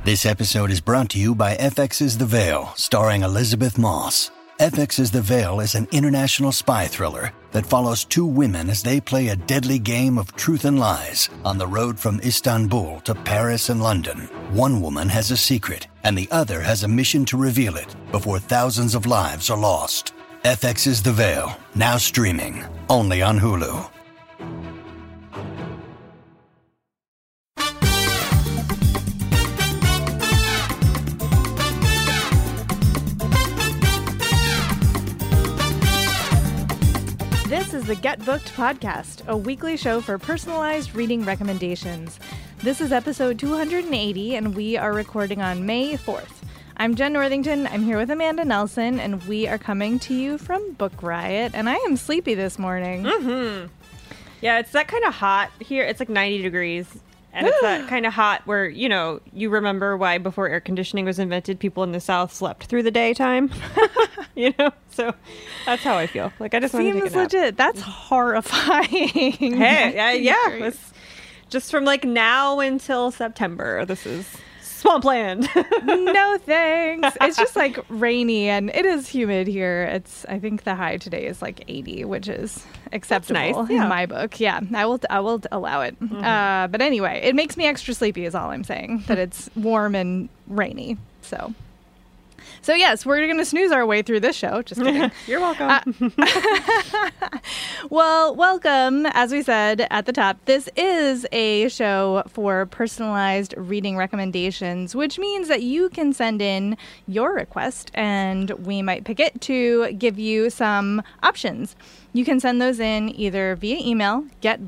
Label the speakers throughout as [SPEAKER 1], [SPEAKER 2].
[SPEAKER 1] This episode is brought to you by FX's The Veil, starring Elizabeth Moss. FX's The Veil is an international spy thriller that follows two women as they play a deadly game of truth and lies on the road from Istanbul to Paris and London. One woman has a secret, and the other has a mission to reveal it before thousands of lives are lost. FX's The Veil, now streaming, only on Hulu.
[SPEAKER 2] This is the Get Booked podcast, a weekly show for personalized reading recommendations. This is episode 280, and we are recording on May 4th. I'm Jen Northington. I'm here with Amanda Nelson, and we are coming to you from Book Riot, and I am sleepy this morning.
[SPEAKER 3] Mm-hmm. Yeah, it's that kind of hot here. It's like 90 degrees, and it's that kind of hot where, you know, you remember why before air conditioning was invented, people in the South slept through the daytime. You know, so that's how I feel. Like, I just want to take a nap.
[SPEAKER 2] Seems legit. That's horrifying.
[SPEAKER 3] Hey, yeah. It's just from like now until September. This is swampland.
[SPEAKER 2] No thanks. It's just like rainy and it is humid here. I think the high today is like 80, which is acceptable
[SPEAKER 3] nice.
[SPEAKER 2] in my book. Yeah, I will allow it.
[SPEAKER 3] Mm-hmm.
[SPEAKER 2] But anyway, it makes me extra sleepy is all I'm saying, that it's warm and rainy. So yes, we're going to snooze our way through this show. Just kidding.
[SPEAKER 3] You're welcome.
[SPEAKER 2] Well, welcome. As we said at the top, this is a show for personalized reading recommendations, which means that you can send in your request and we might pick it to give you some options. You can send those in either via email,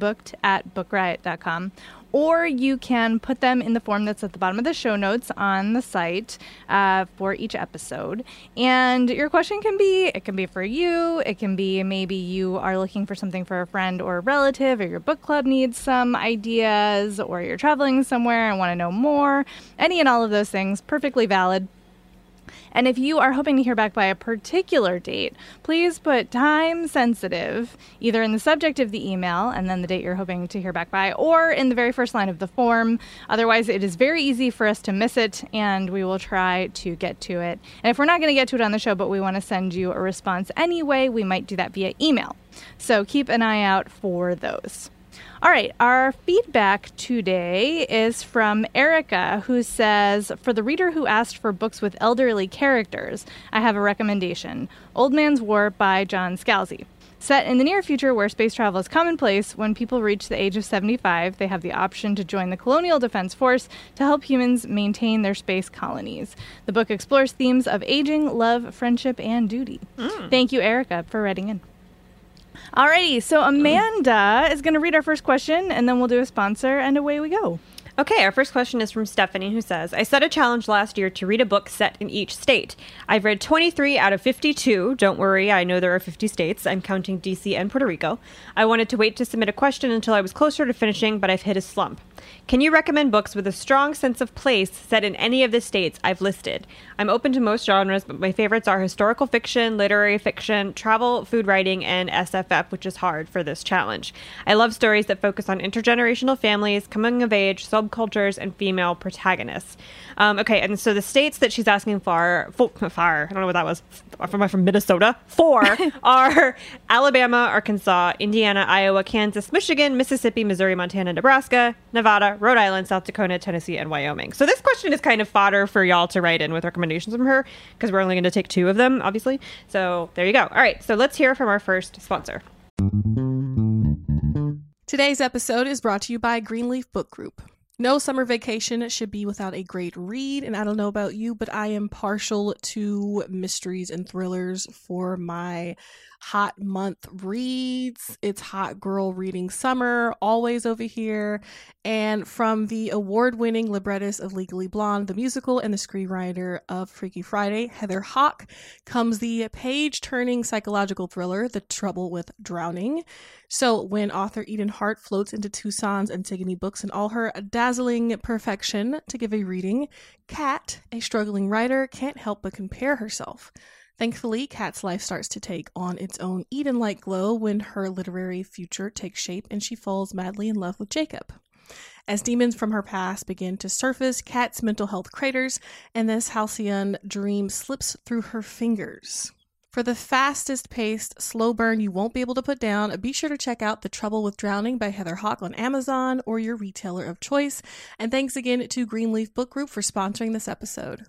[SPEAKER 2] getbooked@bookriot.com, or you can put them in the form that's at the bottom of the show notes on the site for each episode. And your question can be for you. It can be maybe you are looking for something for a friend or a relative, or your book club needs some ideas, or you're traveling somewhere and want to know more. Any and all of those things, perfectly valid. And if you are hoping to hear back by a particular date, please put time sensitive either in the subject of the email and then the date you're hoping to hear back by, or in the very first line of the form. Otherwise, it is very easy for us to miss it, and we will try to get to it. And if we're not going to get to it on the show, but we want to send you a response anyway, we might do that via email. So keep an eye out for those. All right, our feedback today is from Erica, who says, for the reader who asked for books with elderly characters, I have a recommendation. Old Man's War by John Scalzi. Set in the near future where space travel is commonplace, when people reach the age of 75, they have the option to join the Colonial Defense Force to help humans maintain their space colonies. The book explores themes of aging, love, friendship, and duty. Thank you, Erica, for writing in. Alrighty, so Amanda is going to read our first question, and then we'll do a sponsor, and away we go.
[SPEAKER 3] Okay, our first question is from Stephanie, who says, I set a challenge last year to read a book set in each state. I've read 23 out of 52. Don't worry, I know there are 50 states. I'm counting DC and Puerto Rico. I wanted to wait to submit a question until I was closer to finishing, but I've hit a slump. Can you recommend books with a strong sense of place set in any of the states I've listed? I'm open to most genres, but my favorites are historical fiction, literary fiction, travel, food writing, and SFF, which is hard for this challenge. I love stories that focus on intergenerational families, coming of age, subcultures, and female protagonists. Okay, and so the states that she's asking for, I don't know what that was, from Minnesota, 4 are Alabama, Arkansas, Indiana, Iowa, Kansas, Michigan, Mississippi, Missouri, Montana, Nebraska, Nevada, Rhode Island, South Dakota, Tennessee, and Wyoming. So this question is kind of fodder for y'all to write in with recommendations from her, because we're only going to take 2 of them, obviously. So there you go. All right, so let's hear from our first sponsor.
[SPEAKER 4] Today's episode is brought to you by Greenleaf Book Group. No summer vacation should be without a great read, and I don't know about you, but I am partial to mysteries and thrillers for my hot month reads. It's hot girl reading summer, always over here. And from the award-winning librettist of Legally Blonde, the musical, and the screenwriter of Freaky Friday, Heather Hawk, comes the page-turning psychological thriller, The Trouble with Drowning. So when author Eden Hart floats into Tucson's Antigone Books in all her dazzling perfection to give a reading, Kat, a struggling writer, can't help but compare herself. Thankfully, Kat's life starts to take on its own Eden-like glow when her literary future takes shape and she falls madly in love with Jacob. As demons from her past begin to surface, Kat's mental health craters, and this halcyon dream slips through her fingers. For the fastest paced, slow burn you won't be able to put down, be sure to check out The Trouble with Drowning by Heather Hawk on Amazon or your retailer of choice. And thanks again to Greenleaf Book Group for sponsoring this episode.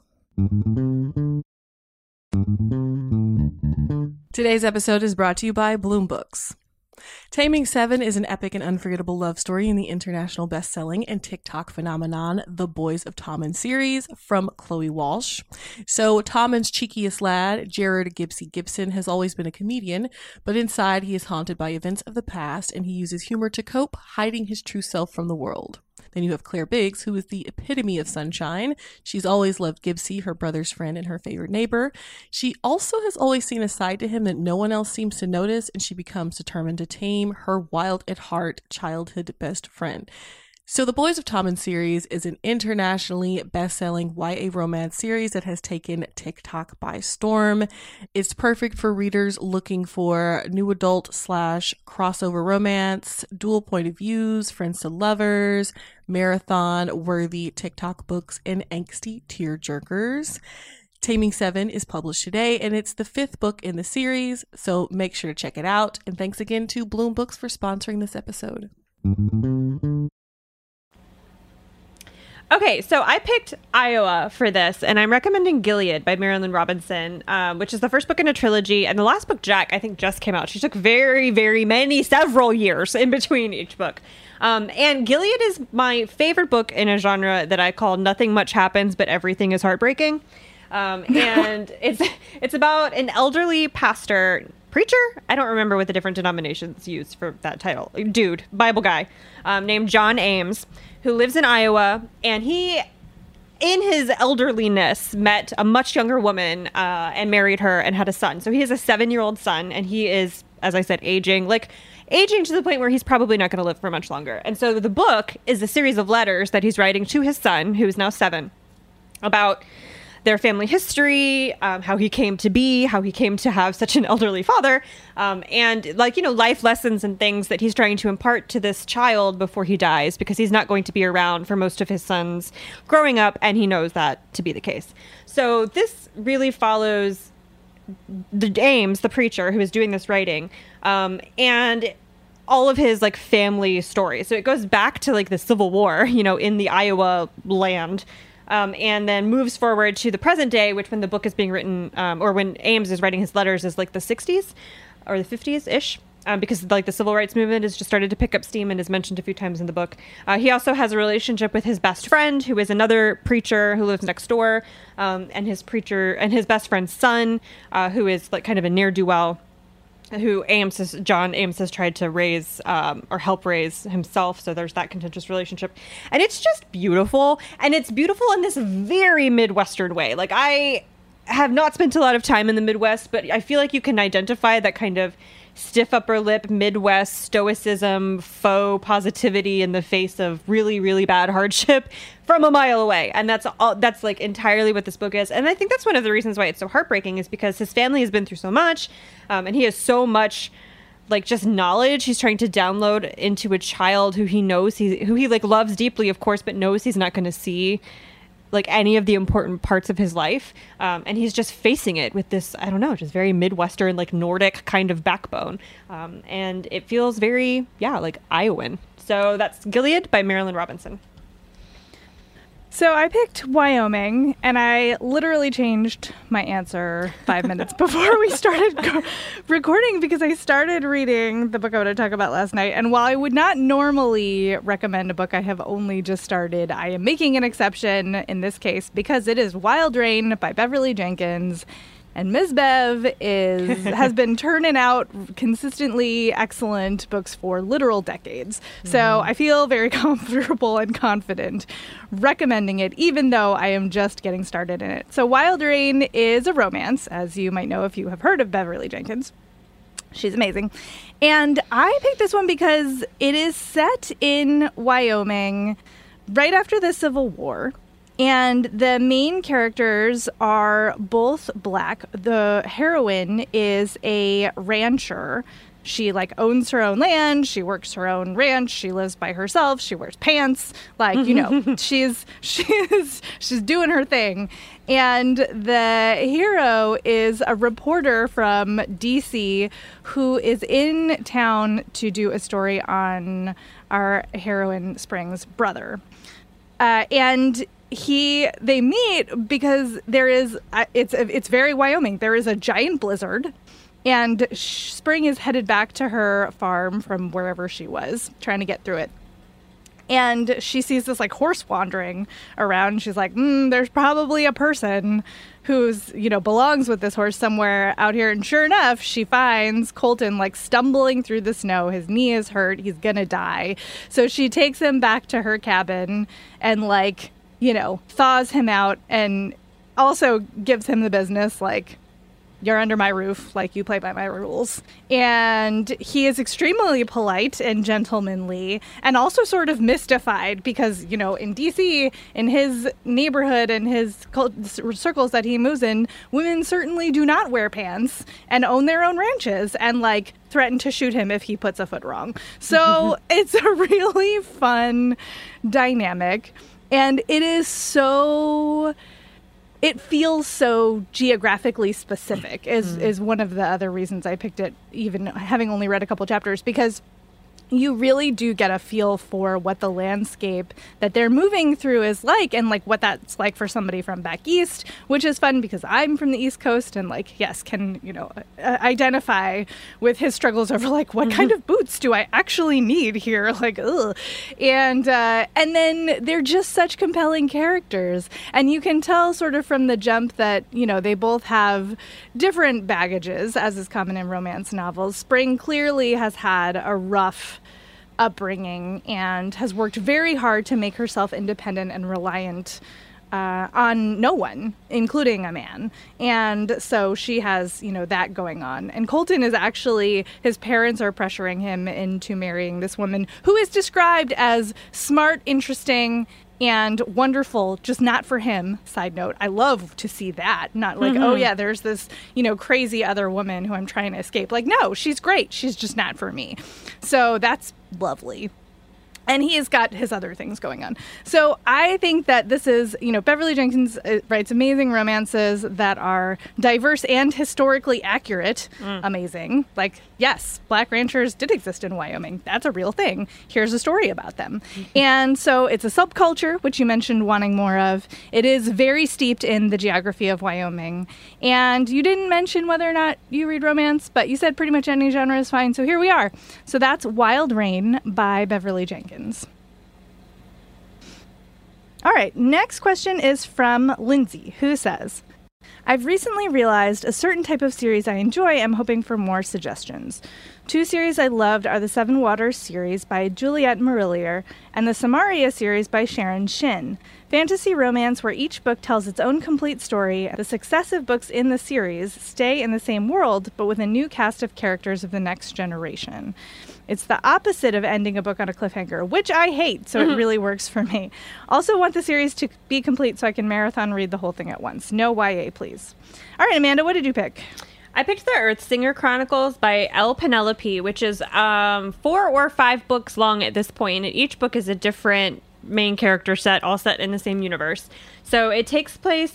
[SPEAKER 4] Today's episode is brought to you by Bloom Books. Taming Seven is an epic and unforgettable love story in the international best-selling and TikTok phenomenon The Boys of Tommen series from Chloe Walsh. So Tommen's cheekiest lad, Jared Gibbsy Gibson, has always been a comedian, but inside he is haunted by events of the past and he uses humor to cope, hiding his true self from the world. Then you have Claire Biggs, who is the epitome of sunshine. She's always loved Gibbsy, her brother's friend and her favorite neighbor. She also has always seen a side to him that no one else seems to notice, and she becomes determined to tame her wild at heart childhood best friend. So The Boys of Tommen series is an internationally best-selling YA romance series that has taken TikTok by storm. It's perfect for readers looking for new adult / crossover romance, dual point of views, friends to lovers, marathon-worthy TikTok books, and angsty tearjerkers. Taming Seven is published today, and it's the 5th book in the series, so make sure to check it out. And thanks again to Bloom Books for sponsoring this episode.
[SPEAKER 3] Okay, so I picked Iowa for this, and I'm recommending Gilead by Marilyn Robinson, which is the first book in a trilogy, and the last book, Jack, I think just came out. She took several years in between each book. And Gilead is my favorite book in a genre that I call Nothing Much Happens, but Everything is Heartbreaking. And it's about an elderly preacher? I don't remember what the different denominations use for that title. Dude, Bible guy, named John Ames, who lives in Iowa, and he, in his elderliness, met a much younger woman and married her and had a son. So he has a 7-year-old son, and he is, as I said, aging to the point where he's probably not going to live for much longer. And so the book is a series of letters that he's writing to his son, who is now 7, about their family history, how he came to be, how he came to have such an elderly father, and life lessons and things that he's trying to impart to this child before he dies, because he's not going to be around for most of his son's growing up, and he knows that to be the case. So this really follows the Ames, the preacher who is doing this writing, and all of his family stories. So it goes back to the Civil War, in the Iowa land. And then moves forward to the present day, which when the book is being written, or when Ames is writing his letters, is the 60s or the 50s-ish, because the civil rights movement has just started to pick up steam and is mentioned a few times in the book. He also has a relationship with his best friend, who is another preacher who lives next door, and his best friend's son, who is kind of a ne'er-do-well, who John Ames has tried to raise or help raise himself. So there's that contentious relationship. And it's just beautiful. And it's beautiful in this very Midwestern way. I have not spent a lot of time in the Midwest, but I feel like you can identify that kind of stiff upper lip Midwest stoicism, faux positivity in the face of really, really bad hardship from a mile away. And that's entirely what this book is. And I think that's one of the reasons why it's so heartbreaking, is because his family has been through so much, and he has so much just knowledge he's trying to download into a child who he knows who he loves deeply, of course, but knows he's not going to see any of the important parts of his life. And he's just facing it with this, I don't know, just very Midwestern, Nordic kind of backbone. And it feels very, Iowan. So that's Gilead by Marilyn Robinson.
[SPEAKER 2] So I picked Wyoming, and I literally changed my answer 5 minutes before we started recording, because I started reading the book I want to talk about last night. And while I would not normally recommend a book I have only just started, I am making an exception in this case because it is Wild Rain by Beverly Jenkins. And Ms. Bev has been turning out consistently excellent books for literal decades. So I feel very comfortable and confident recommending it, even though I am just getting started in it. So Wild Rain is a romance, as you might know if you have heard of Beverly Jenkins. She's amazing. And I picked this one because it is set in Wyoming right after the Civil War. And the main characters are both Black. The heroine is a rancher. She like owns her own land. She works her own ranch. She lives by herself. She wears pants. Like, you know, she's doing her thing. And the hero is a reporter from DC who is in town to do a story on our heroine Spring's brother. And they meet because there is it's very Wyoming. There is a giant blizzard, and Spring is headed back to her farm from wherever she was, trying to get through it. And she sees this like horse wandering around. She's like, there's probably a person who's, you know, belongs with this horse somewhere out here. And sure enough, she finds Colton like stumbling through the snow. His knee is hurt. He's gonna die. So she takes him back to her cabin and like, you know, thaws him out and also gives him the business like, you're under my roof, like you play by my rules. And he is extremely polite and gentlemanly and also sort of mystified because, you know, in DC, in his neighborhood and his circles that he moves in, women certainly do not wear pants and own their own ranches and like threaten to shoot him if he puts a foot wrong. So it's a really fun dynamic. And it is so... It feels so geographically specific is one of the other reasons I picked it, even having only read a couple chapters, because you really do get a feel for what the landscape that they're moving through is like and like what that's like for somebody from back east, which is fun because I'm from the East Coast and like, yes, can, you know, identify with his struggles over like what kind of boots do I actually need here? Like, ugh. And then they're just such compelling characters. And you can tell sort of from the jump that, you know, they both have different baggages, as is common in romance novels. Spring clearly has had a rough upbringing and has worked very hard to make herself independent and reliant on no one, including a man. And so she has, you know, that going on. And Colton is actually, his parents are pressuring him into marrying this woman who is described as smart, interesting, and wonderful, just not for him. Side note, I love to see that. Not like, oh yeah, there's this, you know, crazy other woman who I'm trying to escape. Like, no, she's great. She's just not for me. So that's lovely. And he has got his other things going on. So I think that this is, you know, Beverly Jenkins writes amazing romances that are diverse and historically accurate. Amazing. Like, yes, Black ranchers did exist in Wyoming. That's a real thing. Here's a story about them. And so it's a subculture, which you mentioned wanting more of. It is very steeped in the geography of Wyoming. And you didn't mention whether or not you read romance, but you said pretty much any genre is fine. So here we are. So that's Wild Rain by Beverly Jenkins. All right, next question is from Lindsay, who says, I've recently realized a certain type of series I enjoy. I'm hoping for more suggestions. 2 series I loved are the Seven Waters series by Juliette Marillier and the Samaria series by Sharon Shin. Fantasy romance where each book tells its own complete story. The successive books in the series stay in the same world, but with a new cast of characters of the next generation. It's the opposite of ending a book on a cliffhanger, which I hate, so it really works for me. Also want the series to be complete so I can marathon read the whole thing at once. No YA, please. All right, Amanda, what did you pick?
[SPEAKER 3] I picked the Earthsinger Chronicles by L. Penelope, which is 4 or 5 books long at this point, and each book is a different main character set, all set in the same universe. So it takes place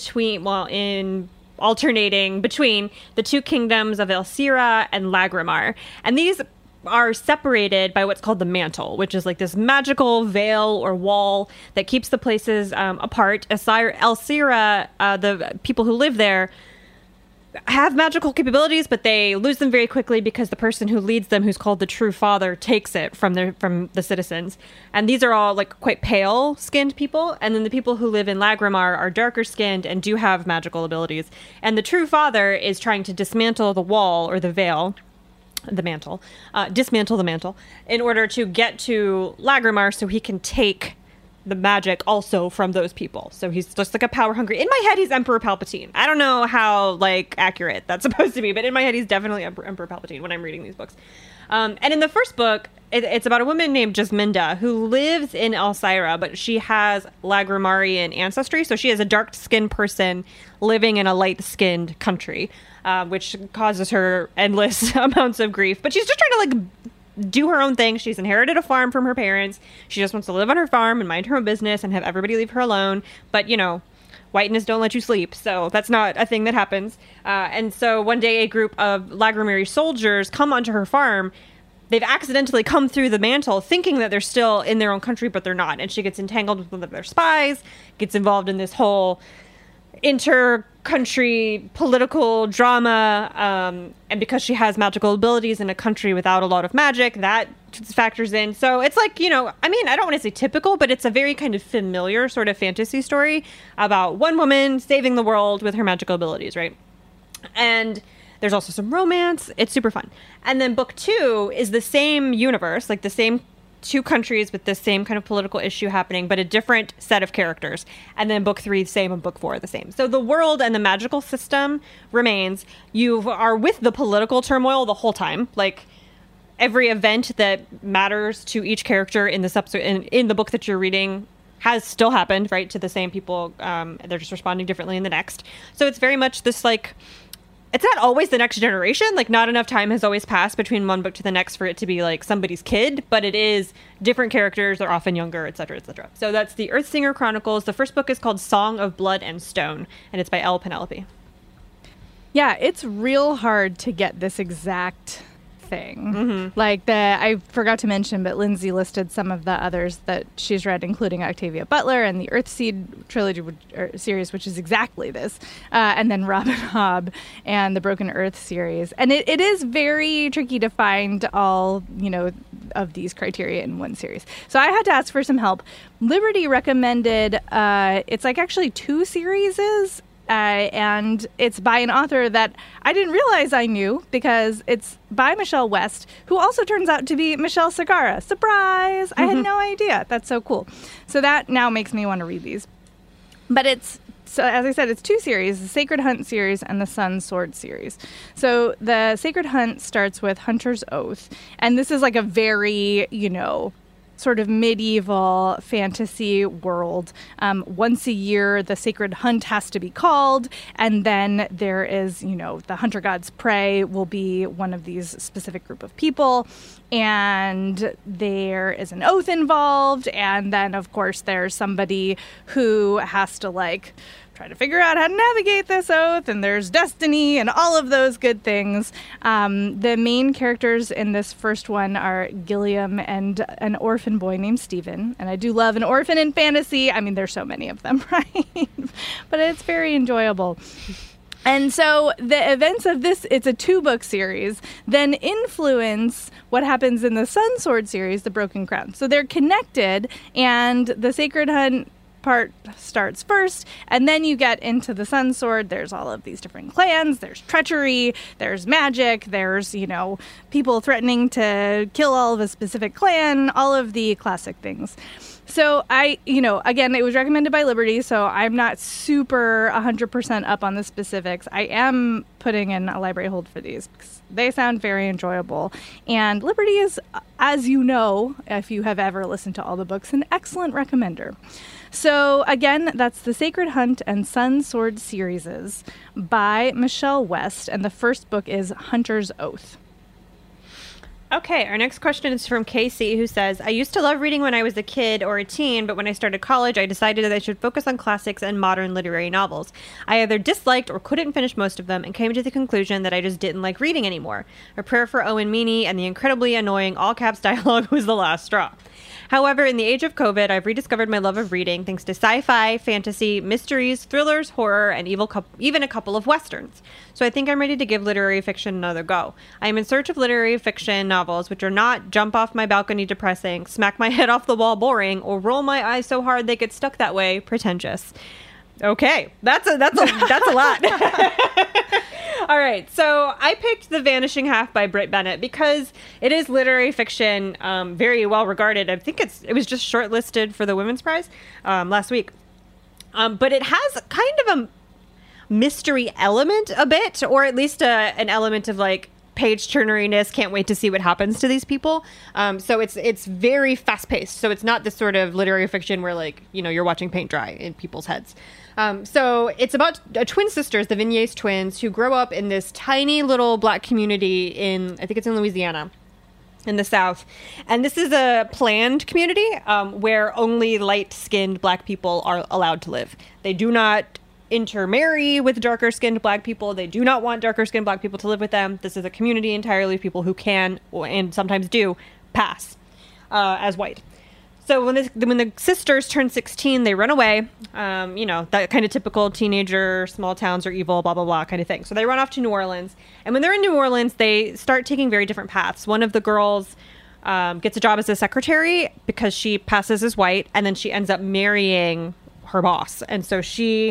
[SPEAKER 3] alternating between the 2 kingdoms of Elsira and Lagrimar. And these are separated by what's called the mantle, which is like this magical veil or wall that keeps the places apart. Elsira, the people who live there, have magical capabilities, but they lose them very quickly because the person who leads them, who's called the True Father, takes it from the citizens. And these are all like quite pale skinned people. And then the people who live in Lagrimar are darker skinned and do have magical abilities. And the True Father is trying to dismantle the wall or the veil, dismantle the mantle in order to get to Lagrimar so he can take the magic also from those people. So he's just like a power hungry. In my head, he's Emperor Palpatine. I don't know how like accurate that's supposed to be, but in my head, he's definitely Emperor Palpatine when I'm reading these books. And in the first book, it's about a woman named Jasminda who lives in Alcyra, but she has Lagrimarian ancestry. So she is a dark-skinned person living in a light-skinned country, which causes her endless amounts of grief. But she's just trying to like do her own thing. She's inherited a farm from her parents. She just wants to live on her farm and mind her own business and have everybody leave her alone. But, you know, whiteness don't let you sleep, so that's not a thing that happens. And so one day a group of Lagrimari soldiers come onto her farm. They've accidentally come through the mantle thinking that they're still in their own country, but they're not. And she gets entangled with one of their spies, gets involved in this whole inter-country political drama. And because she has magical abilities in a country without a lot of magic, that factors in. So it's like, you know, I mean, I don't want to say typical, but it's a very kind of familiar sort of fantasy story about one woman saving the world with her magical abilities, right? And there's also some romance. It's super fun. And then book 2 is the same universe, like the same 2 countries with the same kind of political issue happening, but a different set of characters. And then book 3, same, and book 4, the same. So the world and the magical system remains. You are with the political turmoil the whole time. Like, every event that matters to each character in the book that you're reading has still happened, right, to the same people. They're just responding differently in the next. So it's very much this, like, it's not always the next generation. Like, not enough time has always passed between one book to the next for it to be, like, somebody's kid. But it is different characters. They're often younger, et cetera, et cetera. So that's the Earthsinger Chronicles. The first book is called Song of Blood and Stone, and it's by Elle Penelope.
[SPEAKER 2] Yeah, it's real hard to get this exact thing. Mm-hmm. Like I forgot to mention, but Lindsay listed some of the others that she's read, including Octavia Butler and the Earthseed trilogy series, which is exactly this, and then Robin Hobb and the Broken Earth series. And it is very tricky to find all, you know, of these criteria in one series. So I had to ask for some help. Liberty recommended, it's like actually 2 series. And it's by an author that I didn't realize I knew, because it's by Michelle West, who also turns out to be Michelle Segarra. Surprise! Mm-hmm. I had no idea. That's so cool. So that now makes me want to read these. But so as I said, it's 2 series, the Sacred Hunt series and the Sun Sword series. So the Sacred Hunt starts with Hunter's Oath. And this is like a very, you know, sort of medieval fantasy world. Once a year, the sacred hunt has to be called, and then there is, you know, the hunter god's prey will be one of these specific group of people, and there is an oath involved, and then, of course, there's somebody who has to, like, try to figure out how to navigate this oath, and there's destiny and all of those good things. The main characters in this first one are Gilliam and an orphan boy named Stephen. And I do love an orphan in fantasy. I mean, there's so many of them, right? But it's very enjoyable. And so the events of this, it's a 2-book series, then influence what happens in the Sun Sword series, The Broken Crown. So they're connected, and the Sacred Hunt part starts first, and then you get into the Sun Sword. There's all of these different clans, there's treachery, there's magic, there's, you know, people threatening to kill all of a specific clan, all of the classic things. So again, it was recommended by Liberty, so I'm not super 100% up on the specifics. I am putting in a library hold for these because they sound very enjoyable. And Liberty is, as you know, if you have ever listened to all the books, an excellent recommender. So again, that's the Sacred Hunt and Sun Sword series by Michelle West, and the first book is Hunter's Oath.
[SPEAKER 3] Okay, our next question is from Casey, who says, I used to love reading when I was a kid or a teen, but when I started college, I decided that I should focus on classics and modern literary novels. I either disliked or couldn't finish most of them and came to the conclusion that I just didn't like reading anymore. A Prayer for Owen Meany and the incredibly annoying all-caps dialogue was the last straw. However, in the age of COVID, I've rediscovered my love of reading thanks to sci-fi, fantasy, mysteries, thrillers, horror, and even a couple of westerns. So I think I'm ready to give literary fiction another go. I am in search of literary fiction novels which are not jump off my balcony depressing, smack my head off the wall boring, or roll my eyes so hard they get stuck that way pretentious. Okay, that's a lot. All right, so I picked The Vanishing Half by Britt Bennett because it is literary fiction, very well regarded. I think it was just shortlisted for the Women's Prize last week. But it has kind of a mystery element a bit, or at least an element of like page turneriness. Can't wait to see what happens to these people. So it's very fast paced. So it's not this sort of literary fiction where like, you know, you're watching paint dry in people's heads. So it's about twin sisters, the Vignes twins, who grow up in this tiny little Black community I think it's in Louisiana, in the South. And this is a planned community where only light-skinned Black people are allowed to live. They do not intermarry with darker-skinned Black people. They do not want darker-skinned Black people to live with them. This is a community entirely of people who can, and sometimes do, pass as white. So when the sisters turn 16, they run away. You know, that kind of typical teenager, small towns are evil, blah, blah, blah kind of thing. So they run off to New Orleans. And when they're in New Orleans, they start taking very different paths. One of the girls gets a job as a secretary because she passes as white. And then she ends up marrying her boss. And so she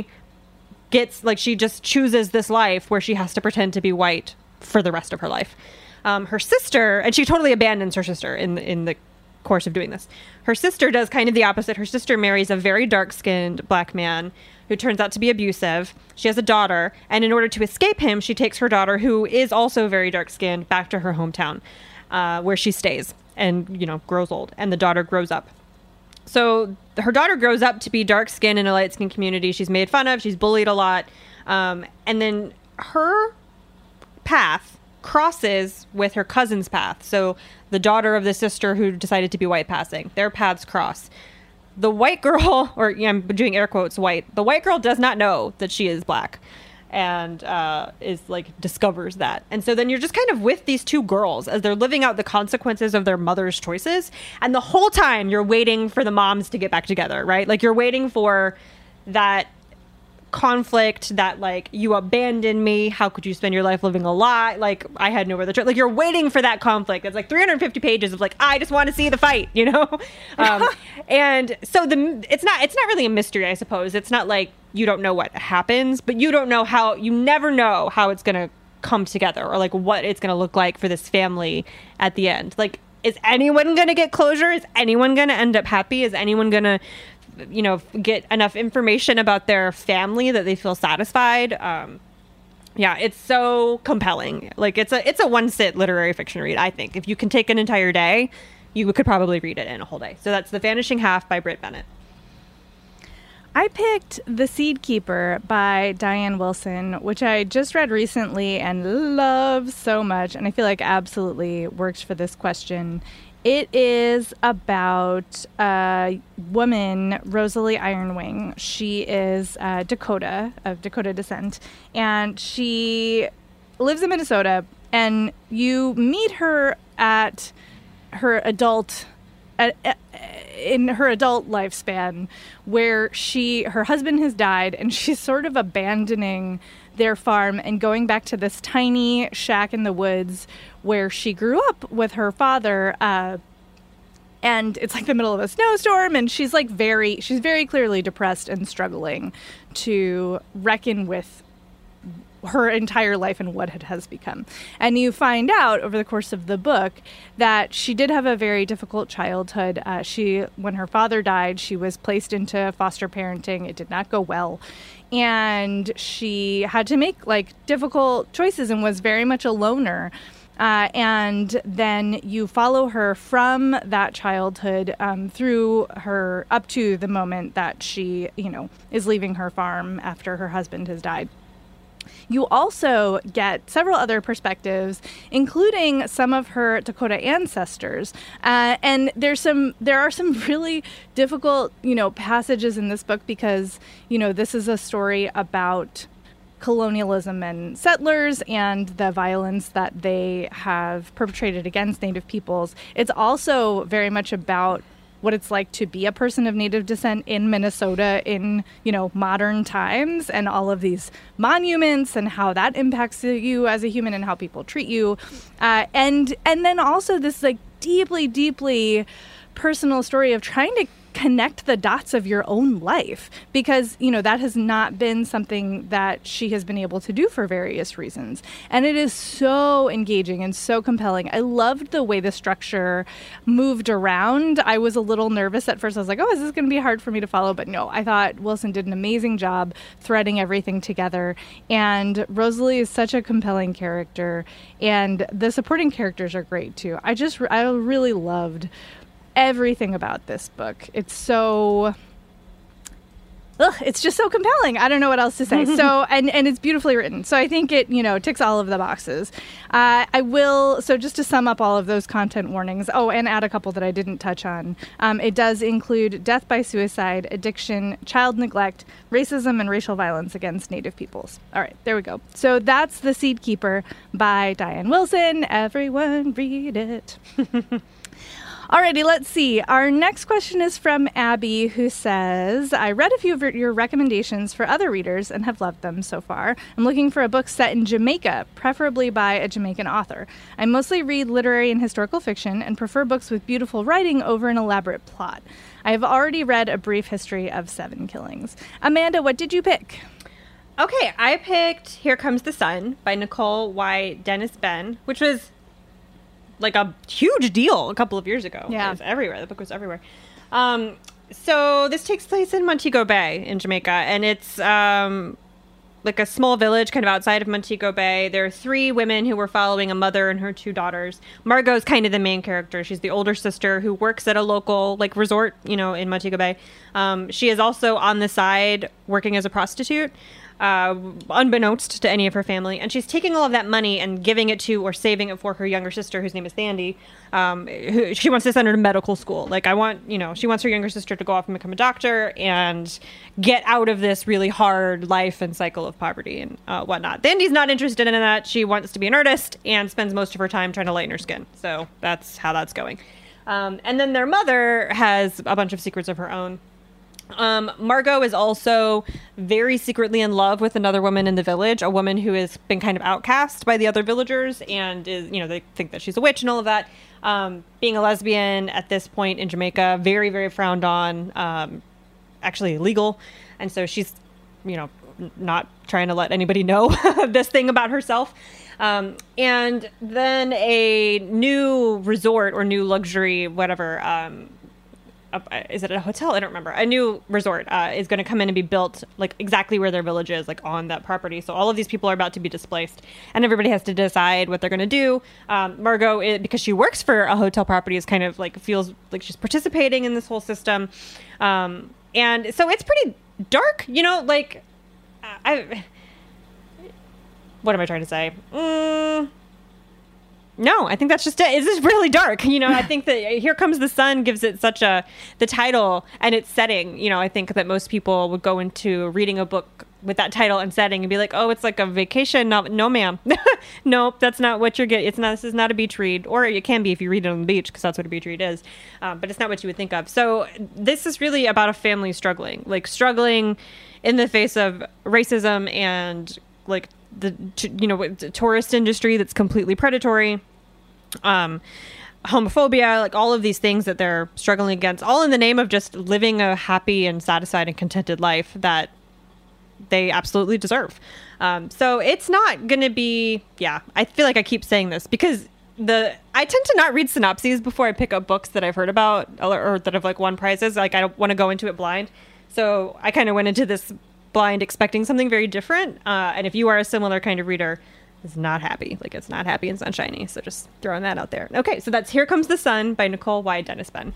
[SPEAKER 3] just chooses this life where she has to pretend to be white for the rest of her life. Her sister, and she totally abandons her sister in the course of doing this. Her sister does kind of the opposite. Her sister marries a very dark-skinned Black man who turns out to be abusive. She has a daughter, and in order to escape him, she takes her daughter, who is also very dark-skinned, back to her hometown, where she stays and, you know, grows old, and the daughter grows up. So her daughter grows up to be dark-skinned in a light-skinned community. She's made fun of. She's bullied a lot. And then her path crosses with her cousin's path. So the daughter of the sister who decided to be white passing, their paths cross. The white girl, or yeah, I'm doing air quotes, white. The white girl does not know that she is Black, and discovers that. And so then you're just kind of with these two girls as they're living out the consequences of their mother's choices. And the whole time you're waiting for the moms to get back together, right? Like you're waiting for that conflict that like, you abandoned me, how could you spend your life living a lie, like I had nowhere to turn. Like you're waiting for that conflict. It's like 350 pages of like, I just want to see the fight, you know. And so it's not really a mystery, I suppose. It's not like you don't know what happens, but you never know how it's gonna come together, or like what it's gonna look like for this family at the end. Like, is anyone gonna get closure? Is anyone gonna end up happy? Is anyone gonna, you know, get enough information about their family that they feel satisfied? Yeah, it's so compelling. Like it's a one-sit literary fiction read, I think. If you can take an entire day, you could probably read it in a whole day. So that's The Vanishing Half by Britt Bennett.
[SPEAKER 2] I picked The Seed Keeper by Diane Wilson, which I just read recently and love so much, and I feel like absolutely works for this question. It is about a woman, Rosalie Ironwing. She is Dakota, of Dakota descent, and she lives in Minnesota, and you meet her at her adult in her adult lifespan, where her husband has died, and she's sort of abandoning their farm and going back to this tiny shack in the woods where she grew up with her father. And it's like the middle of a snowstorm, and she's very clearly depressed and struggling to reckon with her entire life and what it has become. And you find out over the course of the book that she did have a very difficult childhood. When her father died, she was placed into foster parenting. It did not go well. And she had to make like difficult choices and was very much a loner. And then you follow her from that childhood through her up to the moment that she, you know, is leaving her farm after her husband has died. You also get several other perspectives, including some of her Dakota ancestors. And there are some really difficult, you know, passages in this book because, you know, this is a story about colonialism and settlers and the violence that they have perpetrated against Native peoples. It's also very much about what it's like to be a person of Native descent in Minnesota in, you know, modern times, and all of these monuments and how that impacts you as a human and how people treat you. And then also this like deeply, deeply personal story of trying to connect the dots of your own life, because, you know, that has not been something that she has been able to do for various reasons. And it is so engaging and so compelling. I loved the way the structure moved around. I was a little nervous at first. I was like, oh, is this going to be hard for me to follow? But no, I thought Wilson did an amazing job threading everything together. And Rosalie is such a compelling character, and the supporting characters are great too. I really loved everything about this book. It's so... it's just so compelling. I don't know what else to say. So, and it's beautifully written. So I think it, you know, ticks all of the boxes. So just to sum up all of those content warnings, and add a couple that I didn't touch on. It does include death by suicide, addiction, child neglect, racism, and racial violence against Native peoples. All right, there we go. So that's The Seed Keeper by Diane Wilson. Everyone read it. Alrighty, let's see. Our next question is from Abby, who says, I read a few of your recommendations for other readers and have loved them so far. I'm looking for a book set in Jamaica, preferably by a Jamaican author. I mostly read literary and historical fiction and prefer books with beautiful writing over an elaborate plot. I have already read A Brief History of Seven Killings. Amanda, what did you pick?
[SPEAKER 3] Okay, I picked Here Comes the Sun by Nicole Y. Dennis Benn, which was like a huge deal a couple of years ago.
[SPEAKER 2] Yeah.
[SPEAKER 3] It was everywhere. The book was everywhere. So this takes place in Montego Bay in Jamaica, and it's like a small village kind of outside of Montego Bay. There are three women who were following a mother and her two daughters. Margot's kind of the main character. She's the older sister who works at a local like resort, you know, in Montego Bay. She is also on the side working as a prostitute. Unbeknownst to any of her family, and she's taking all of that money and giving it to or saving it for her younger sister, whose name is Sandy, who she wants to send her to medical school. Like, she wants her younger sister to go off and become a doctor and get out of this really hard life and cycle of poverty and whatnot. Sandy's not interested in that. She wants to be an artist and spends most of her time trying to lighten her skin. So that's how that's going. And then their mother has a bunch of secrets of her own. Margot is also very secretly in love with another woman in the village, a woman who has been kind of outcast by the other villagers and is, you know, they think that she's a witch and all of that. Being a lesbian at this point in Jamaica, very, very frowned on, actually illegal. And so she's, you know, not trying to let anybody know this thing about herself. And then a new resort or new luxury, whatever, is it a hotel? I don't remember. A new resort is going to come in and be built like exactly where their village is, like on that property. So all of these people are about to be displaced, and everybody has to decide what they're going to do. Margot, because she works for a hotel property, is kind of like feels like she's participating in this whole system, and so it's pretty dark. You know, like what am I trying to say? No, I think that's just it. It's just really dark. You know, I think that Here Comes the Sun gives it the title and its setting. You know, I think that most people would go into reading a book with that title and setting and be like, oh, it's like a vacation novel. No, ma'am. Nope, that's not what you're getting. This is not a beach read. Or it can be if you read it on the beach, because that's what a beach read is. But it's not what you would think of. So this is really about a family struggling in the face of racism and like the tourist industry that's completely predatory, homophobia, like all of these things that they're struggling against, all in the name of just living a happy and satisfied and contented life that they absolutely deserve. So it's not going to be, I feel like I keep saying this because I tend to not read synopses before I pick up books that I've heard about or that have like won prizes. Like I don't want to go into it blind. So I kind of went into this blind expecting something very different. And if you are a similar kind of reader, it's not happy. Like it's not happy and sunshiny. So just throwing that out there. Okay, so that's Here Comes the Sun by Nicole Y. Dennis Benn.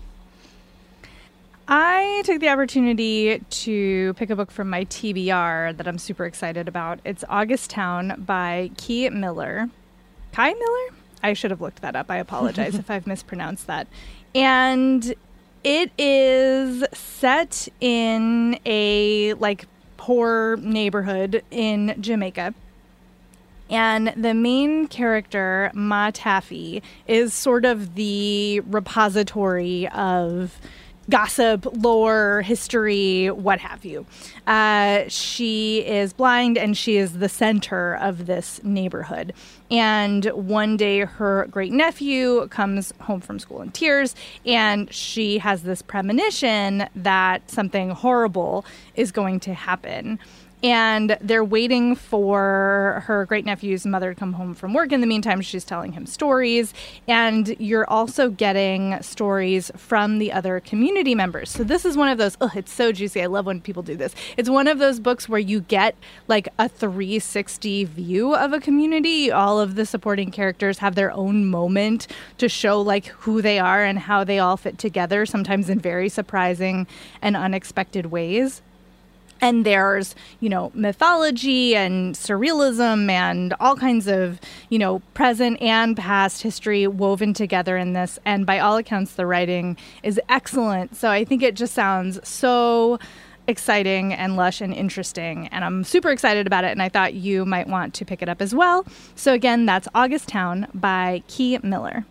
[SPEAKER 2] I took the opportunity to pick a book from my TBR that I'm super excited about. It's August Town by Kai Miller. Kai Miller? I should have looked that up. I apologize if I've mispronounced that. And it is set in a like poor neighborhood in Jamaica. And the main character, Ma Taffy, is sort of the repository of gossip, lore, history, what have you. She is blind and she is the center of this neighborhood. And one day her great nephew comes home from school in tears, and she has this premonition that something horrible is going to happen. And they're waiting for her great nephew's mother to come home from work. In the meantime, she's telling him stories. And you're also getting stories from the other community members. So this is one of those, it's so juicy. I love when people do this. It's one of those books where you get like a 360 view of a community. All of the supporting characters have their own moment to show like who they are and how they all fit together, sometimes in very surprising and unexpected ways. And there's, mythology and surrealism and all kinds of, present and past history woven together in this. And by all accounts, the writing is excellent. So I think it just sounds so exciting and lush and interesting. And I'm super excited about it. And I thought you might want to pick it up as well. So again, that's August Town by Key Miller.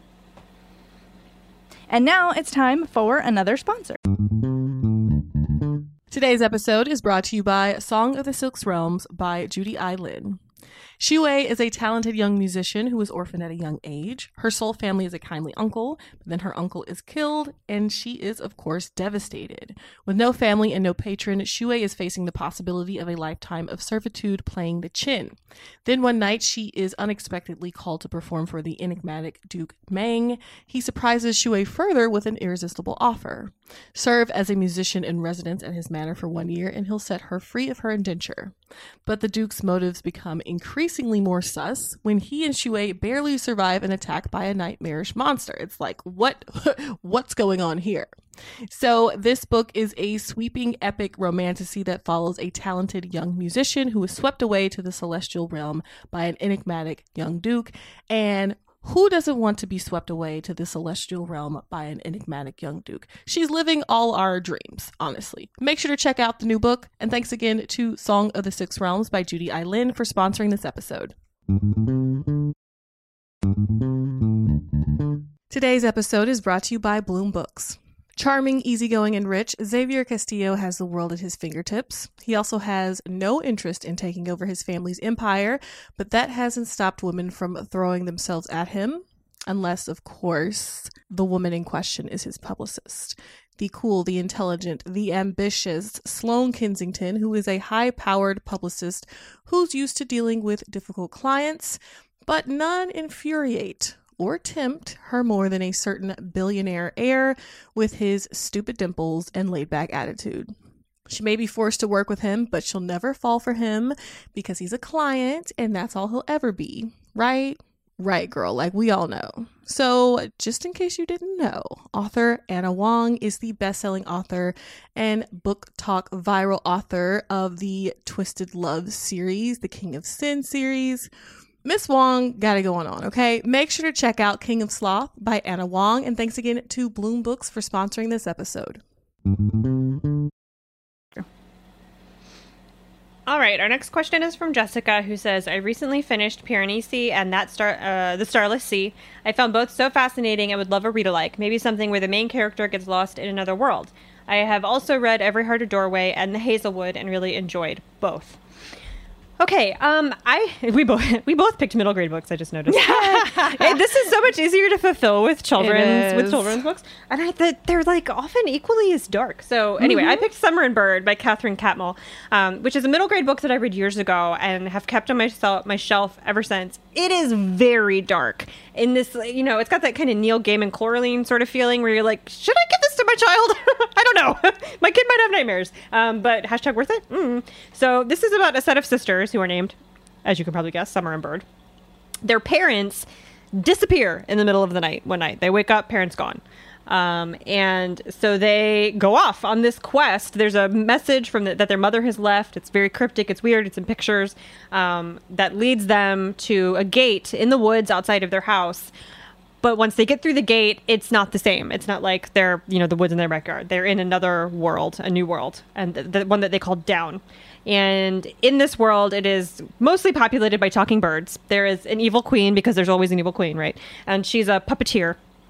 [SPEAKER 2] And now it's time for another sponsor.
[SPEAKER 4] Today's episode is brought to you by Song of the Six Realms by Judy I. Lin. Shuei is a talented young musician who was orphaned at a young age. Her sole family is a kindly uncle, but then her uncle is killed, and she is, of course, devastated. With no family and no patron, Shuei is facing the possibility of a lifetime of servitude playing the Qin. Then one night, she is unexpectedly called to perform for the enigmatic Duke Meng. He surprises Shuei further with an irresistible offer. Serve as a musician in residence at his manor for 1 year, and he'll set her free of her indenture. But the Duke's motives become increasingly more sus when he and Shuei barely survive an attack by a nightmarish monster. It's like, what's going on here? So this book is a sweeping epic romantasy that follows a talented young musician who is swept away to the celestial realm by an enigmatic young duke. And who doesn't want to be swept away to the celestial realm by an enigmatic young duke? She's living all our dreams, honestly. Make sure to check out the new book. And thanks again to Song of the Six Realms by Judy I. Lin for sponsoring this episode. Today's episode is brought to you by Bloom Books. Charming, easygoing, and rich, Xavier Castillo has the world at his fingertips. He also has no interest in taking over his family's empire, but that hasn't stopped women from throwing themselves at him, unless, of course, the woman in question is his publicist. The cool, the intelligent, the ambitious Sloane Kensington, who is a high-powered publicist who's used to dealing with difficult clients, but none infuriate or tempt her more than a certain billionaire heir with his stupid dimples and laid-back attitude. She may be forced to work with him, but she'll never fall for him because he's a client and that's all he'll ever be. Right? Right, girl. Like we all know. So just in case you didn't know, author Anna Wong is the best-selling author and Book Talk viral author of the Twisted Love series, the King of Sin series. Miss Wong got it going on, okay? Make sure to check out King of Sloth by Anna Wong. And thanks again to Bloom Books for sponsoring this episode.
[SPEAKER 3] All right, our next question is from Jessica, who says, I recently finished Piranesi and The Starless Sea. I found both so fascinating I would love a read-alike, maybe something where the main character gets lost in another world. I have also read Every Heart a Doorway and The Hazelwood and really enjoyed both. Okay, we both picked middle grade books. I just noticed. This is so much easier to fulfill with children's books, and they're like often equally as dark. So anyway, I picked Summer and Bird by Catherine Catmull, which is a middle grade book that I read years ago and have kept on my shelf ever since. It is very dark. In this, it's got that kind of Neil Gaiman Coraline sort of feeling where you're like, should I give this to my child? I don't know. My kid might have nightmares, but hashtag worth it. So this is about a set of sisters who are named, as you can probably guess, Summer and Bird. Their parents disappear in the middle of the night one night. They wake up, parents gone. And so they go off on this quest. There's a message that their mother has left. It's very cryptic. It's weird. It's in pictures, that leads them to a gate in the woods outside of their house. But once they get through the gate, it's not the same. It's not like they're, the woods in their backyard. They're in another world, a new world, and the one that they call Down. And in this world, it is mostly populated by talking birds. There is an evil queen, because there's always an evil queen, right? And she's a puppeteer.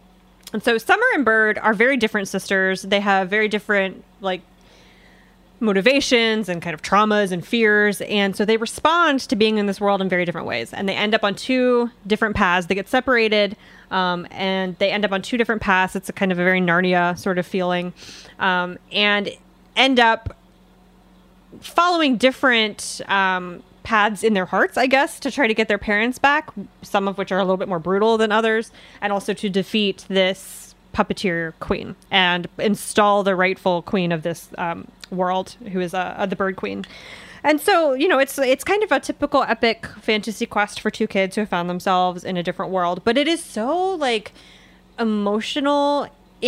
[SPEAKER 3] And so Summer and Bird are very different sisters. They have very different, like, motivations and kind of traumas and fears. And so they respond to being in this world in very different ways. And they end up on two different paths. They get separated, and they end up on two different paths. It's a kind of a very Narnia sort of feeling, and end up following different paths in their hearts, I guess, to try to get their parents back, some of which are a little bit more brutal than others, and also to defeat this puppeteer queen and install the rightful queen of this world, who is the Bird Queen. And so, you know, it's kind of a typical epic fantasy quest for two kids who have found themselves in a different world, but it is so, like, emotional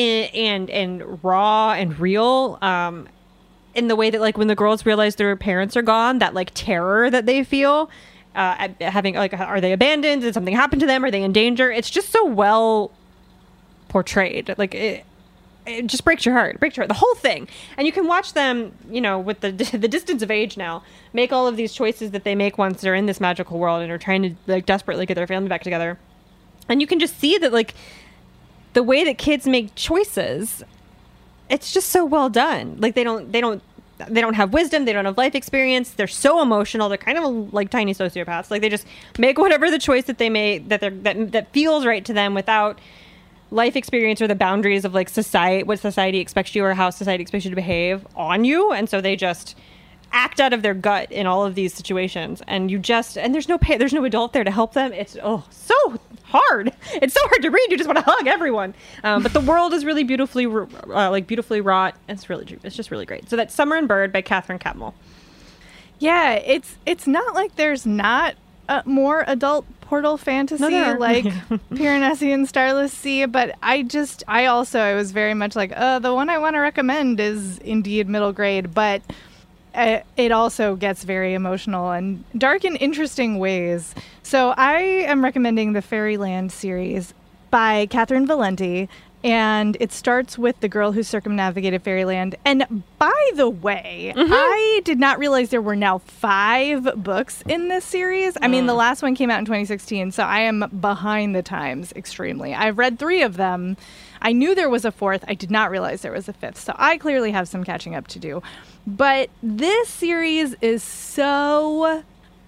[SPEAKER 3] and raw and real, in the way that, like, when the girls realize their parents are gone, that, like, terror that they feel, having, like, are they abandoned? Did something happen to them? Are they in danger? It's just so well portrayed. Like, it just breaks your heart. The whole thing. And you can watch them, you know, with the distance of age now, make all of these choices that they make once they're in this magical world and are trying to, like, desperately get their family back together. And you can just see that, like, the way that kids make choices, it's just so well done. Like, they don't have wisdom. They don't have life experience. They're so emotional. They're kind of like tiny sociopaths. Like, they just make whatever the choice that they make that feels right to them without life experience or the boundaries of, like, society, what society expects you or how society expects you to behave on you. And so they just act out of their gut in all of these situations. And there's no adult there to help them. It's so hard. It's so hard to read. You just want to hug everyone. But the world is really beautifully wrought. It's just really great. So that's Summer and Bird by Catherine Catmull.
[SPEAKER 2] Yeah, it's not like there's not more adult portal fantasy like Piranesi and Starless Sea, but I was very much like, the one I want to recommend is indeed middle grade, but it also gets very emotional and dark in interesting ways. So I am recommending the Fairyland series by Catherine Valenti, and it starts with the girl who circumnavigated Fairyland. And by the way, I did not realize there were now 5 books in this series. I mean, the last one came out in 2016, so I am behind the times extremely. I've read 3 of them. I knew there was a 4th. I did not realize there was a 5th, so I clearly have some catching up to do. But this series is so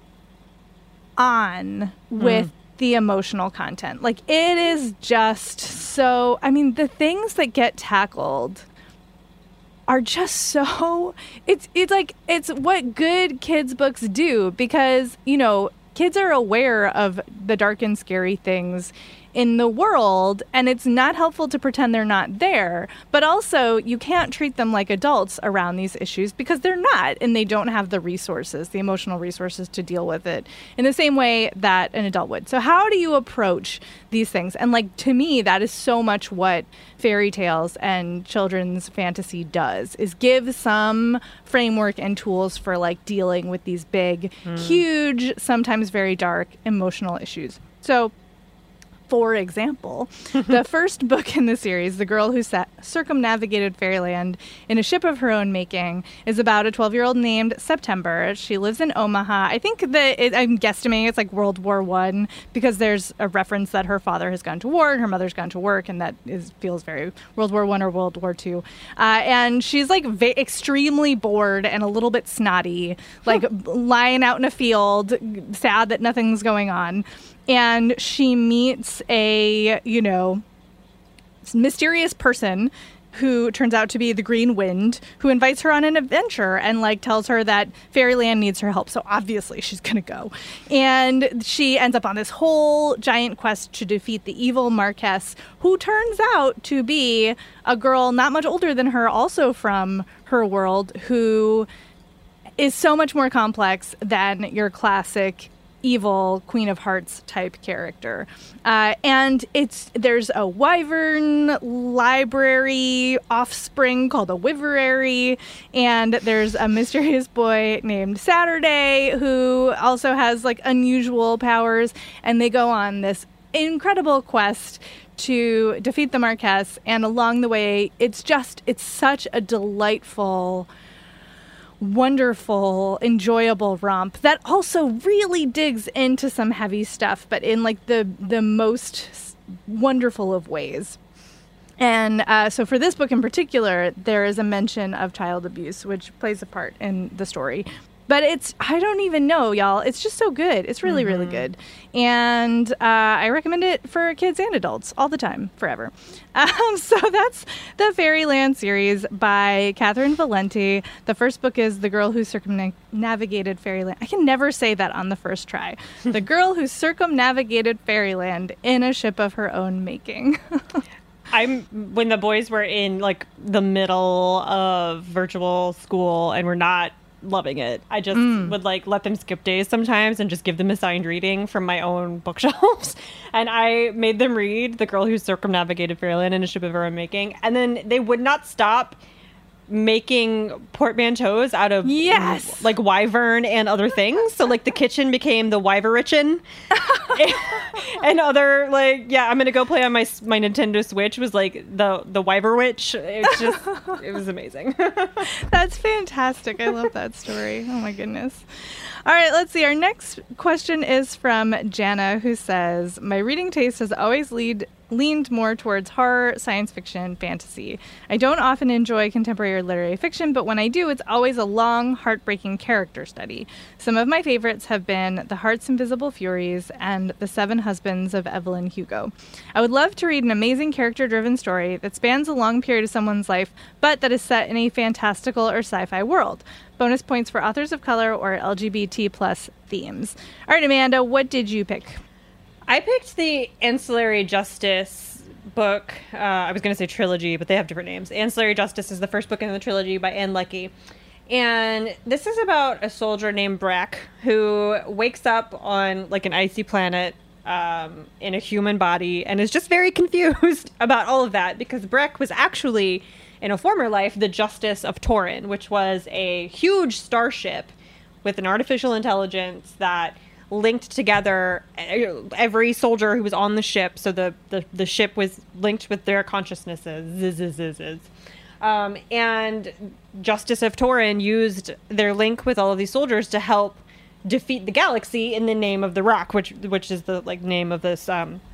[SPEAKER 2] on with the emotional content. Like, it is just so, I mean, the things that get tackled are just so, it's what good kids books do, because, you know, kids are aware of the dark and scary things in the world, and it's not helpful to pretend they're not there. But also, you can't treat them like adults around these issues, because they're not, and they don't have the resources, the emotional resources to deal with it in the same way that an adult would. So how do you approach these things? And, like, to me, that is so much what fairy tales and children's fantasy does, is give some framework and tools for, like, dealing with these big, huge, sometimes very dark emotional issues. So, for example, the first book in the series, The Girl Who Circumnavigated Fairyland in a Ship of Her Own Making, is about a 12-year-old named September. She lives in Omaha. I think I'm guesstimating it's like World War I, because there's a reference that her father has gone to war and her mother's gone to work, and that feels very World War I or World War II. And she's, like, extremely bored and a little bit snotty, like lying out in a field, sad that nothing's going on. And she meets a, you know, mysterious person who turns out to be the Green Wind, who invites her on an adventure and, like, tells her that Fairyland needs her help. So obviously she's going to go. And she ends up on this whole giant quest to defeat the evil Marquess, who turns out to be a girl not much older than her, also from her world, who is so much more complex than your classic evil Queen of Hearts type character. And there's a wyvern library offspring called a Wiverary, and there's a mysterious boy named Saturday who also has, like, unusual powers, and they go on this incredible quest to defeat the Marquess. And along the way, it's such a delightful, wonderful, enjoyable romp that also really digs into some heavy stuff, but in, like, the most wonderful of ways. And so for this book in particular, there is a mention of child abuse, which plays a part in the story. But I don't even know, y'all. It's just so good. It's really, really good. And I recommend it for kids and adults all the time, forever. So that's the Fairyland series by Catherynne Valente. The first book is The Girl Who Circumnavigated Fairyland. I can never say that on the first try. The Girl Who Circumnavigated Fairyland in a Ship of Her Own Making.
[SPEAKER 3] When the boys were in like the middle of virtual school and were not loving it, I just would like let them skip days sometimes and just give them assigned reading from my own bookshelves. And I made them read The Girl Who Circumnavigated Fairyland in a Ship of Her Own Making. And then they would not stop making portmanteaus out of like wyvern and other things. So like the kitchen became the wyverichin. And other like, I'm gonna go play on my Nintendo Switch was like the Wyverwitch. It was amazing.
[SPEAKER 2] That's fantastic. I love that story. Oh my goodness. All right, let's see. Our next question is from Jana, who says, my reading taste has always leaned more towards horror, science fiction, fantasy. I don't often enjoy contemporary or literary fiction, but when I do, it's always a long, heartbreaking character study. Some of my favorites have been The Heart's Invisible Furies and The Seven Husbands of Evelyn Hugo. I would love to read an amazing character-driven story that spans a long period of someone's life, but that is set in a fantastical or sci-fi world. Bonus points for authors of color or LGBT plus themes. All right, Amanda, what did you pick?
[SPEAKER 3] I picked the Ancillary Justice book. I was going to say trilogy, but they have different names. Ancillary Justice is the first book in the trilogy by Ann Leckie. And this is about a soldier named Breck who wakes up on like an icy planet in a human body and is just very confused about all of that because Breck was actually, in a former life, the Justice of Torin, which was a huge starship with an artificial intelligence that linked together every soldier who was on the ship. So the ship was linked with their consciousnesses. And Justice of Torin used their link with all of these soldiers to help defeat the galaxy in the name of the Rock, which is the like name of this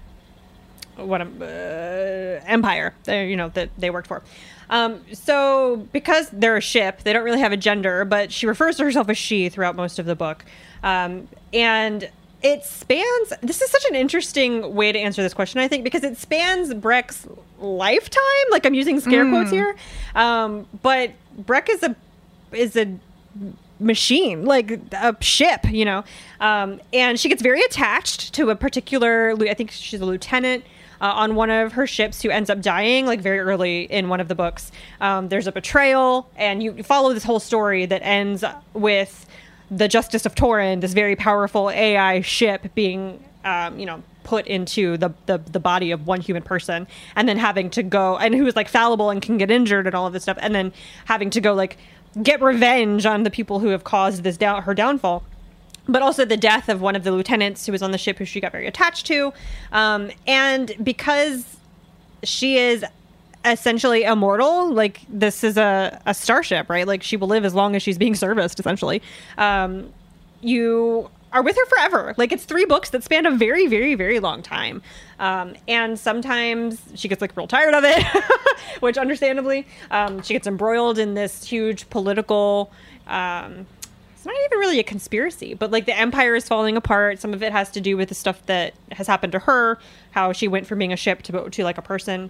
[SPEAKER 3] empire that they worked for. So because they're a ship, they don't really have a gender, but she refers to herself as she throughout most of the book. And it spans, this is such an interesting way to answer this question, I think, because it spans Breck's lifetime. Like I'm using scare quotes here. But Breck is a machine, like a ship, and she gets very attached to a particular, I think she's a lieutenant on one of her ships who ends up dying like very early in one of the books. There's a betrayal, and you follow this whole story that ends with the Justice of Torin, this very powerful AI ship being, put into the body of one human person, and then having to go, and who is like fallible and can get injured and all of this stuff, and then having to go like get revenge on the people who have caused this her downfall. But also the death of one of the lieutenants who was on the ship who she got very attached to. And because she is essentially immortal, like this is a starship, right? Like she will live as long as she's being serviced, essentially. You are with her forever. Like it's 3 books that span a very, very, very long time. And sometimes she gets like real tired of it, which understandably, she gets embroiled in this huge political, it's not even really a conspiracy, but like the empire is falling apart. Some of it has to do with the stuff that has happened to her, how she went from being a ship to like a person.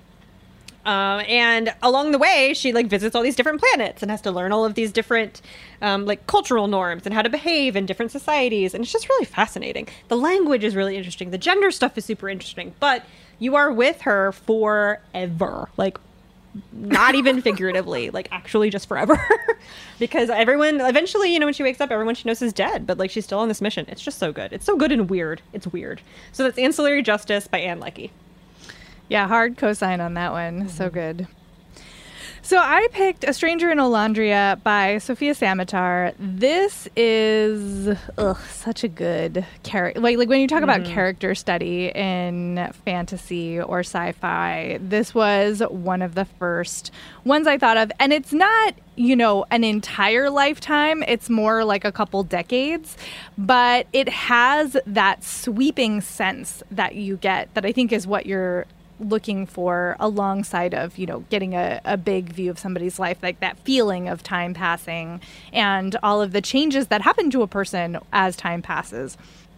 [SPEAKER 3] And along the way, she like visits all these different planets and has to learn all of these different like cultural norms and how to behave in different societies. And it's just really fascinating. The language is really interesting. The gender stuff is super interesting, but you are with her forever. Like not even figuratively, like actually just forever. Because everyone eventually, when she wakes up, everyone she knows is dead, but like she's still on this mission. It's just so good. It's so good and weird. It's weird. So that's Ancillary Justice by Ann Leckie.
[SPEAKER 2] Yeah, hard cosign on that one. So good. So I picked A Stranger in Olandria by Sofia Samatar. This is such a good character. Like when you talk about character study in fantasy or sci-fi, this was one of the first ones I thought of. And it's not, an entire lifetime. It's more like a couple decades. But it has that sweeping sense that you get that I think is what you're looking for alongside of, getting a big view of somebody's life, like that feeling of time passing and all of the changes that happen to a person as time passes.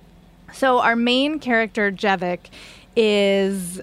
[SPEAKER 2] So our main character, Jevik, is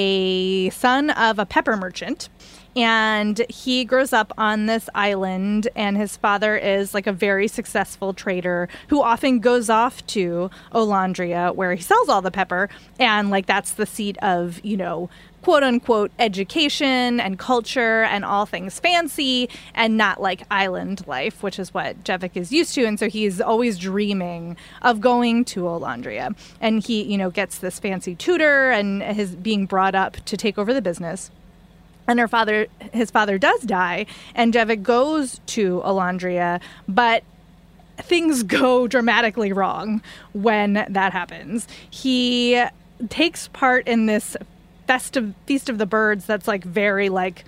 [SPEAKER 2] a son of a pepper merchant. And he grows up on this island, and his father is like a very successful trader who often goes off to Olandria, where he sells all the pepper. And like that's the seat of, quote unquote education and culture and all things fancy and not like island life, which is what Jevik is used to. And so he's always dreaming of going to Olandria. And he, gets this fancy tutor and is being brought up to take over the business. And his father does die, and Jevik goes to Olandria, but things go dramatically wrong when that happens. He takes part in this Feast of the Birds that's like very like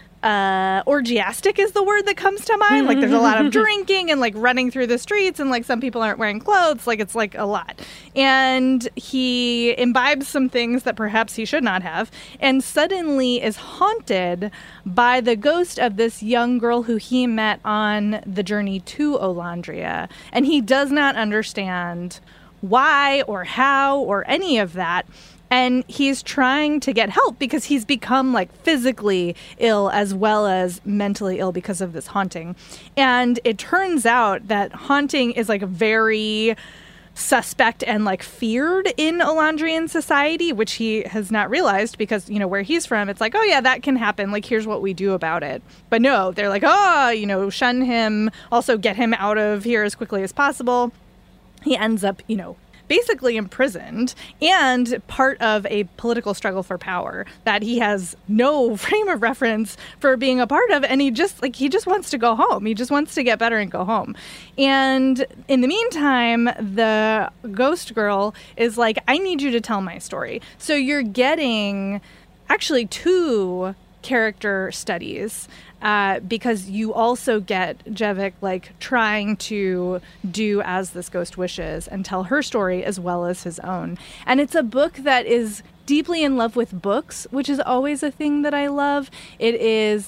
[SPEAKER 2] orgiastic is the word that comes to mind. Like there's a lot of drinking and like running through the streets, and like some people aren't wearing clothes. Like it's like a lot. And he imbibes some things that perhaps he should not have, and suddenly is haunted by the ghost of this young girl who he met on the journey to Olandria. And he does not understand why or how or any of that. And he's trying to get help because he's become like physically ill as well as mentally ill because of this haunting. And it turns out that haunting is like very suspect and like feared in Olandrian society, which he has not realized because, where he's from, it's like, oh yeah, that can happen. Like, here's what we do about it. But no, they're like, shun him, also get him out of here as quickly as possible. He ends up, basically imprisoned and part of a political struggle for power that he has no frame of reference for being a part of. And he just wants to go home. He just wants to get better and go home. And in the meantime, the ghost girl is like, I need you to tell my story. So you're getting actually 2 character studies. Because you also get Jevik like trying to do as this ghost wishes and tell her story as well as his own. And it's a book that is deeply in love with books, which is always a thing that I love. It is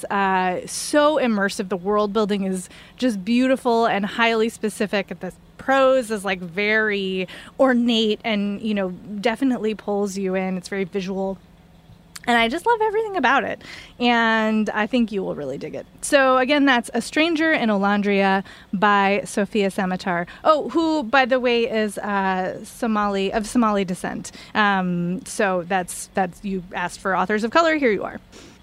[SPEAKER 2] so immersive. The world building is just beautiful and highly specific. The prose is like very ornate and, definitely pulls you in. It's very visual. And I just love everything about it. And I think you will really dig it. So again, that's A Stranger in Olandria by Sofia Samatar. Oh, who, by the way, is of Somali descent. So that's you asked for authors of color. Here you are.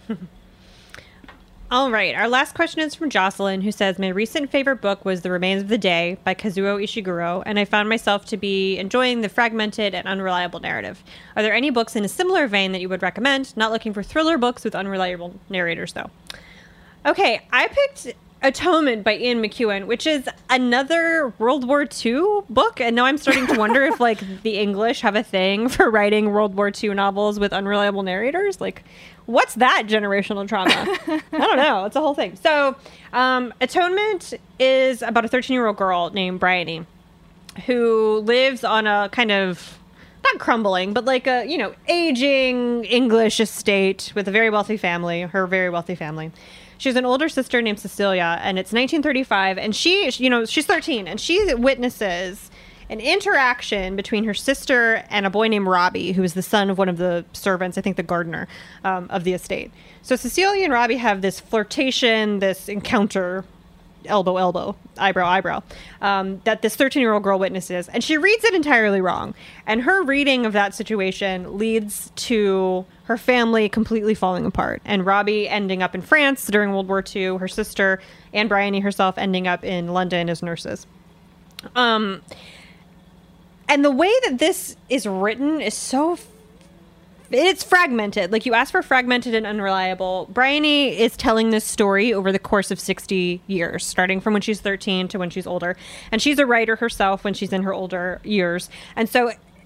[SPEAKER 3] All right. Our last question is from Jocelyn, who says, my recent favorite book was The Remains of the Day by Kazuo Ishiguro, and I found myself to be enjoying the fragmented and unreliable narrative. Are there any books in a similar vein that you would recommend? Not looking for thriller books with unreliable narrators, though. Okay, I picked Atonement by Ian McEwan, which is another World War II book. And now I'm starting to wonder if, like, the English have a thing for writing World War II novels with unreliable narrators. Like, what's that generational trauma? I don't know. It's a whole thing. So, Atonement is about a 13-year-old girl named Bryony who lives on a kind of, not crumbling, but like a, aging English estate with a very wealthy family, her very wealthy family. She has an older sister named Cecilia, and it's 1935, and she's 13, and she witnesses an interaction between her sister and a boy named Robbie, who is the son of one of the servants, I think the gardener, of the estate. So Cecilia and Robbie have this flirtation, this encounter, elbow, eyebrow, that this 13-year-old girl witnesses, and she reads it entirely wrong. And her reading of that situation leads to her family completely falling apart, and Robbie ending up in France during World War II, her sister and Bryony herself ending up in London as nurses. And the way that this is written is it's fragmented. Like, you asked for fragmented and unreliable. Bryony is telling this story over the course of 60 years, starting from when she's 13 to when she's older. And she's a writer herself when she's in her older years. And so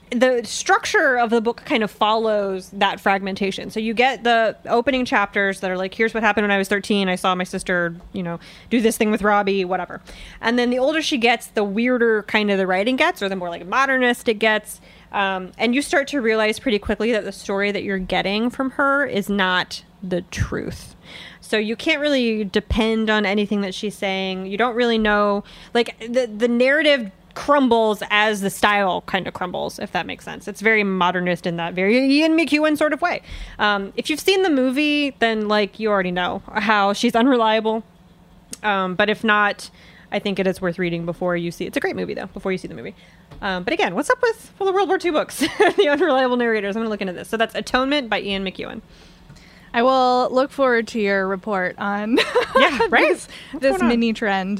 [SPEAKER 3] the structure of the book kind of follows that fragmentation. So you get the opening chapters that are like, here's what happened when I was 13. I saw my sister, do this thing with Robbie, whatever. And then the older she gets, the weirder kind of the writing gets, or the more like modernist it gets. And you start to realize pretty quickly that the story that you're getting from her is not the truth. So you can't really depend on anything that she's saying. You don't really know, like the narrative crumbles as the style kind of crumbles, if that makes sense. It's very modernist in that very Ian McEwan sort of way. If you've seen the movie, then like you already know how she's unreliable. But if not, I think it is worth reading before you see. It's a great movie though, before you see the movie. But again, what's up with the World War II books? The unreliable narrators. I'm going to look into this. So that's Atonement by Ian McEwan.
[SPEAKER 2] I will look forward to your report on this mini trend.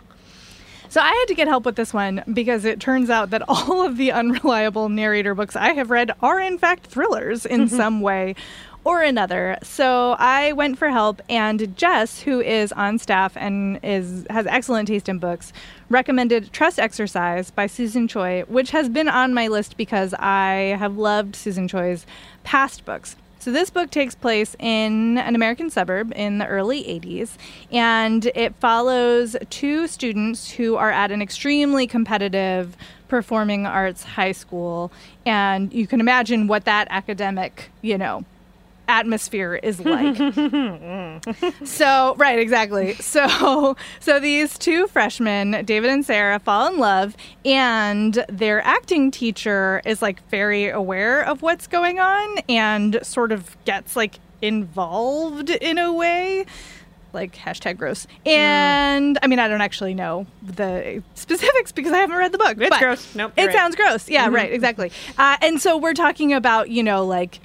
[SPEAKER 2] So I had to get help with this one because it turns out that all of the unreliable narrator books I have read are in fact thrillers in some way or another. So I went for help, and Jess, who is on staff and has excellent taste in books, recommended Trust Exercise by Susan Choi, which has been on my list because I have loved Susan Choi's past books. So this book takes place in an American suburb in the early 80s, and it follows two students who are at an extremely competitive performing arts high school, and you can imagine what that academic, atmosphere is like. So, right, exactly. So these two freshmen, David and Sarah, fall in love, and their acting teacher is like very aware of what's going on and sort of gets like involved in a way. Like #gross. And I mean, I don't actually know the specifics because I haven't read the book.
[SPEAKER 3] It's gross. Nope.
[SPEAKER 2] It sounds gross. Yeah, right, exactly. And so we're talking about, like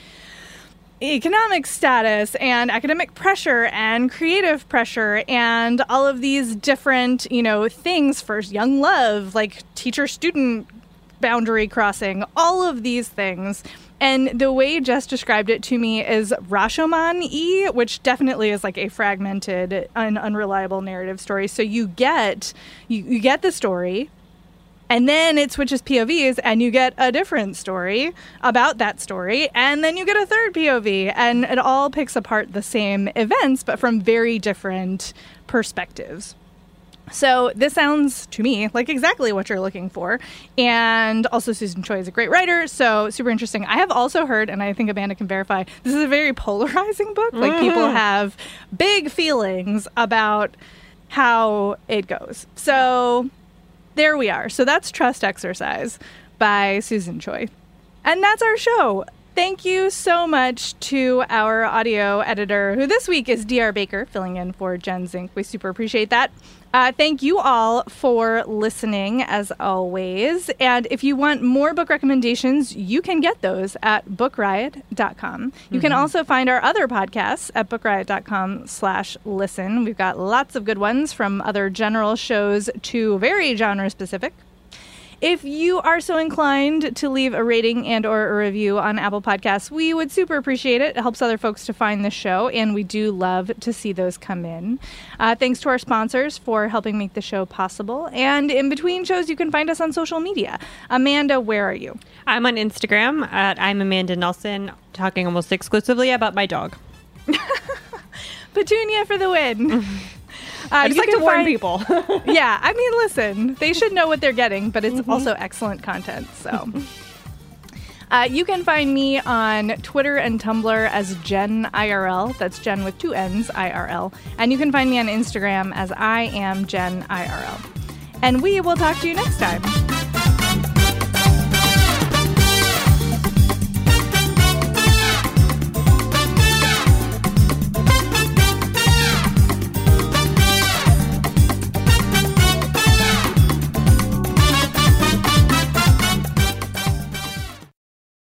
[SPEAKER 2] economic status and academic pressure and creative pressure and all of these different, things for young love, like teacher-student boundary crossing, all of these things. And the way Jess described it to me is Rashomon-y, which definitely is like a fragmented and unreliable narrative story. So you get the story, and then it switches POVs, and you get a different story about that story, and then you get a third POV, and it all picks apart the same events, but from very different perspectives. So this sounds to me like exactly what you're looking for. And also Susan Choi is a great writer, so super interesting. I have also heard, and I think Amanda can verify, this is a very polarizing book. Like people have big feelings about how it goes. So there we are. So that's Trust Exercise by Susan Choi. And that's our show. Thank you so much to our audio editor, who this week is DR Baker, filling in for Jen Zink. We super appreciate that. Thank you all for listening, as always. And if you want more book recommendations, you can get those at bookriot.com. You can also find our other podcasts at bookriot.com/listen. We've got lots of good ones, from other general shows to very genre-specific. If you are so inclined to leave a rating and or a review on Apple Podcasts, we would super appreciate it. It helps other folks to find the show, and we do love to see those come in. Thanks to our sponsors for helping make the show possible. And in between shows, you can find us on social media. Amanda, where are you?
[SPEAKER 3] I'm on Instagram at I'm Amanda Nelson, talking almost exclusively about my dog.
[SPEAKER 2] Petunia for the win.
[SPEAKER 3] I just like to warn people.
[SPEAKER 2] Yeah, I mean, listen, they should know what they're getting, but it's also excellent content. So you can find me on Twitter and Tumblr as Jen IRL. That's Jen with 2 N's, IRL. And you can find me on Instagram as I am Jen IRL. And we will talk to you next time.